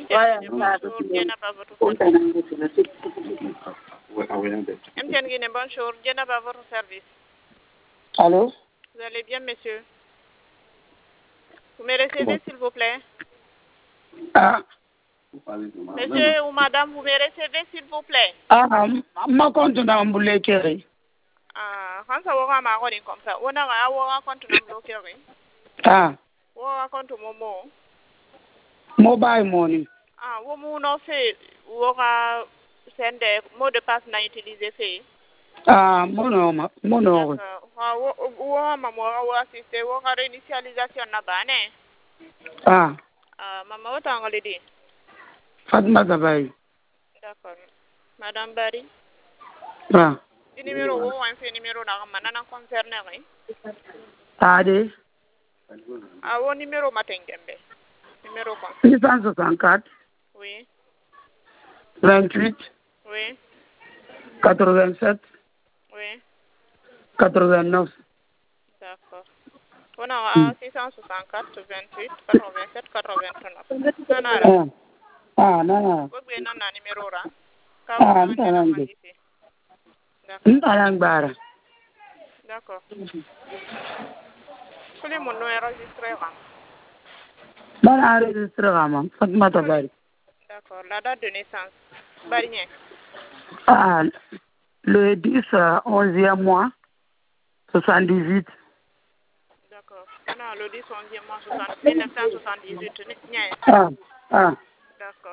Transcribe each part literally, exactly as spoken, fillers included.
M T N bonjour, Jenab à votre service. M T N Guinée, bonjour, Jenab à votre service. Allô? Vous allez bien, monsieur? Vous me recevez, s'il vous plaît? Ah. Monsieur ou madame, vous me recevez, s'il vous plaît? Ah, ma compte n'a bloqué. Ah, quand ça va m'arrêter comme ça, on a un compte n'a bloqué. Ah. On a un compte Momo. Mobile money. Ah, vous m'en fait, on a sendé mot de passe n'a utilisé fait. Ah, mono, mono. Ah, on a maman, on a assisté, on a réinitialisation na bane. Ah. Ah, maman, où t'as engagé? Fatma Gabaye. D'accord. Madame Barry. Ah. Le numéro où on fait numéro na manana concerné oui. Ah de. Ah, au numéro matengembe. Numéro quoi? six cent soixante-quatre. Oui. vingt-huit. Oui. quatre-vingt-sept. Oui. quatre-vingt-neuf. D'accord. On a six cent soixante-quatre, vingt-huit, quatre-vingt-sept, quatre-vingt-neuf. Nanara. Ah, non. Vous avez un numéro là? Ah, non. D'accord. D'accord. Tous les mots enregistrés. Bon, enregistré, maman. Fatma Gabaye. D'accord. La date de naissance. Barigné. Ah, le dix, onzième mois, soixante-dix-huit. D'accord. On a le dix, onzième mois, mille neuf cent soixante-dix-huit. Ah, ah. D'accord.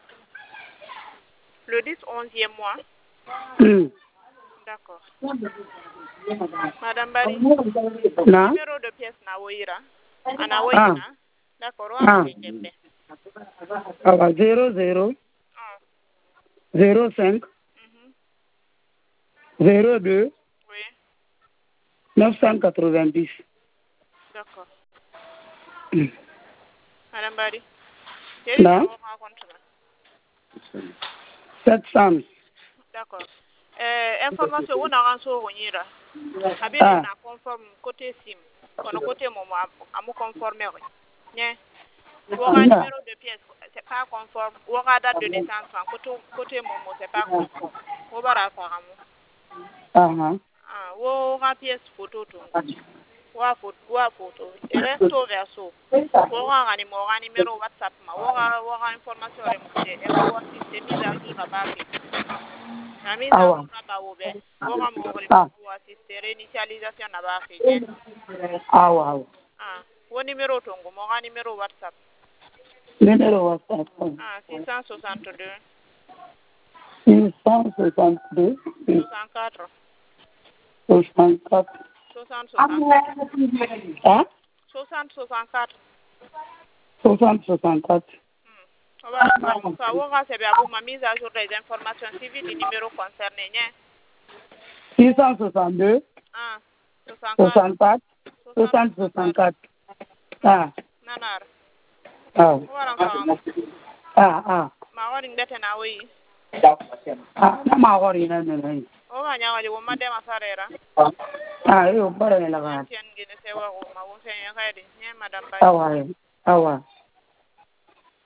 Le dix, onzième mois. Mm. D'accord. Madame Barry. Non. Numéro de pièce na Ouira. Ana Ouira. D'accord. On va ah. Ah, zéro zéro. Ah. zéro cinq. Mhm. zéro deux. Oui. neuf cent quatre-vingt-dix. D'accord. Mm. Madame Barry. Non. sept cents. D'accord. Euh, information on a reçu au Nira. Habile Ah. na conforme côté SIM. On a côté moment à me conformer. Bien. Ou un numéro de pièce, c'est pas conforme. Ou un date de naissance, côté côté Momo, c'est pas conforme. Ou bara apparemment. Uh-huh. Ah, ou un pièce photo tout. Ou un photo, ou un photo. Et recto verso. Ou un numéro WhatsApp, ou un information remontée. Et ou assisté mise à jour à bas. La mise à jour à bas ou bien. Ou un ou assisté réinitialisation à bas. Ah, wow. Ah, ou numéro tongo, ou un numéro WhatsApp. Numéro WhatsApp. Ah, six cent soixante-deux. six cent soixante-deux. soixante-quatre. soixante-quatre. soixante, soixante-quatre. Hein? soixante, soixante-quatre. soixante, soixante-quatre. Voilà, ça va, c'est bien pour ma mise à jour des informations civiles du numéro concerné. six cent soixante-deux. Ah, soixante-quatre. soixante, soixante-quatre. Ah. Nanar. Ah. Voilà, ah, ah. Ma warning date na oui. Ah, na ma warning na na. O ga nya wali wo made ma sarera. Ah, yo bara ne la ga. Tian gene se wa wo ma wo fe ya ga di. Nya madam ba. Awa. Awa.